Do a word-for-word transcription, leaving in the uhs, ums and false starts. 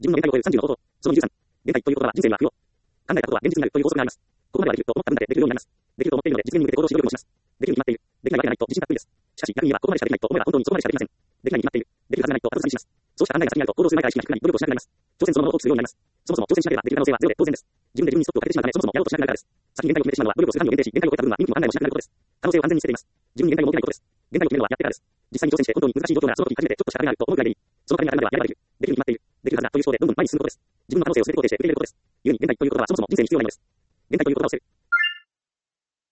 自分の限界を超えるさんじゅうの方法。そのにじゅうさん。限界ということは人生には不要。考えたことは現実になるという法則があります。ここまではできると思った分だけできるようになります。できると思っているので実現に向けて行動し努力もします。できるに決まっている。できないわけがないと自信が低いです。しかし逆に言えばここまでしかできないと思えば本当にそこまでしかできません。できないに決まっている。できるはずがないと後ずさりします。そうした考えが先にあると行動する前から意識が低くなり努力をしなくなります。挑戦そのものを大きくするようになります。そもそも挑戦しなければできる可能性はゼロで当然です。自分で自分にストップをかけてしまうためそもそもやろうとしなくなるからです。先に限界を決めてしまうのは努力をする範囲を限定し、限界を超えた部分は見向きも考えもしなくなることです。可能性を完全に捨てています。自分に限界を設けないことです。限界を決めるのはやってからです。実際に挑戦して本当に難しい状況ならその時初めてちょっと仕方があると思うくらいでいい。そのために頭ではやればできる。できるに決まっている。できるはずだという思考でどんどん前に進むことです。自分の可能性を捨てて肯定して受け入れることです。故に限界ということはそもそも人生に必要ないのです。限界ということを捨てる。